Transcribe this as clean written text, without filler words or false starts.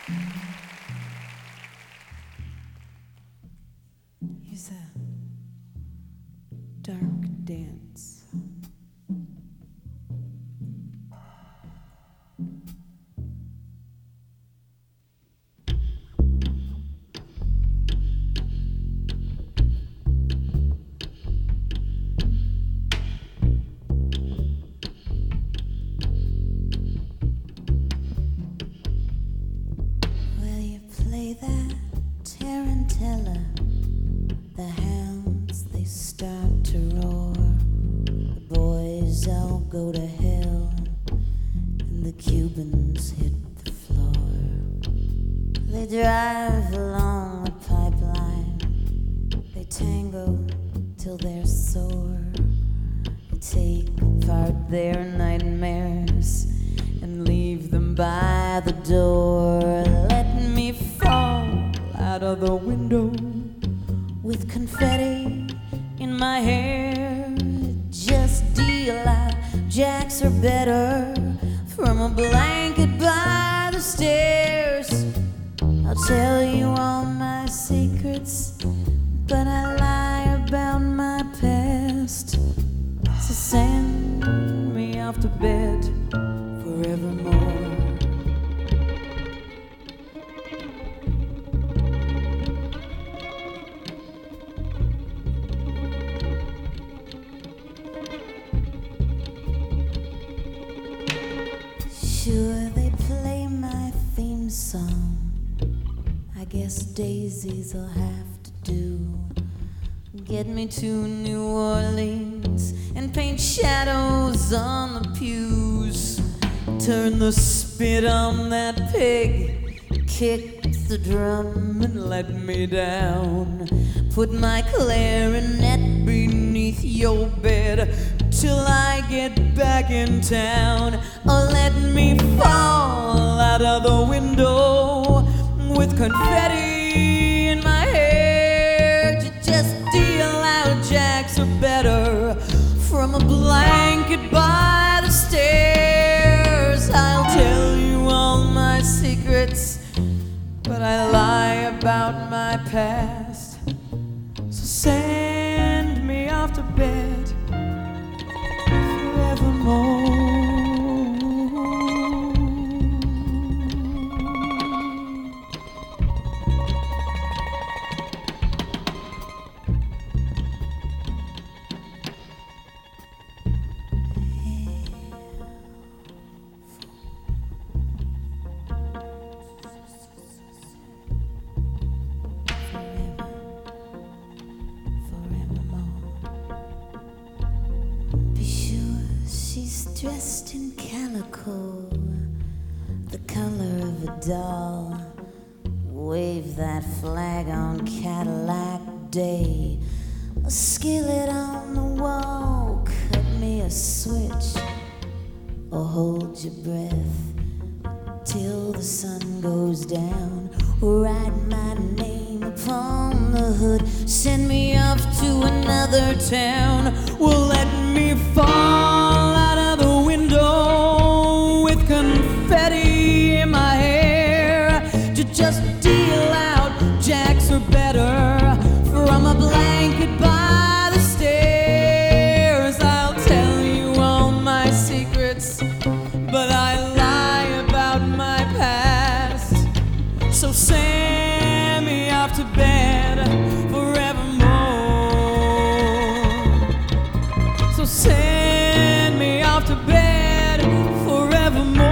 He's a dark dance. Will you play that tarantella? The hounds, they start to roar. The boys all go to hell, and the Cubans hit the floor. They drive along the pipeline. They tango till they're sore. They take apart their nightmares and leave them by the door. Let me fall out of the window with confetti in my hair. Just deal out jacks are better from a blanket by the stairs. I'll tell you all my secrets, but I lie about my past. So send me off to bed forevermore. Sure, they play my theme song. I guess daisies'll have to do. Get me to New Orleans and paint shadows on the pews. Turn the spit on that pig, kick the drum and let me down. Put my clarinet beneath your bed till I get back in town. Or let me fall out of the window with confetti in my hair. Just deal out jacks are better from a blanket by the stairs. I'll tell you all my secrets, but I lie about my past. So send me off to bed forevermore. Dressed in calico, the color of a doll. Wave that flag on Cadillac Day. A skillet on the wall, cut me a switch, or hold your breath till the sun goes down. Write my name upon the hood, send me off to another town. Well, let me fall out of the window with confetti in my hair. Just deal out jacks are better from a blanket by the stairs. I'll tell you all my secrets, but I lie about my past. So send me off to bed forevermore. So send me off to bed forevermore.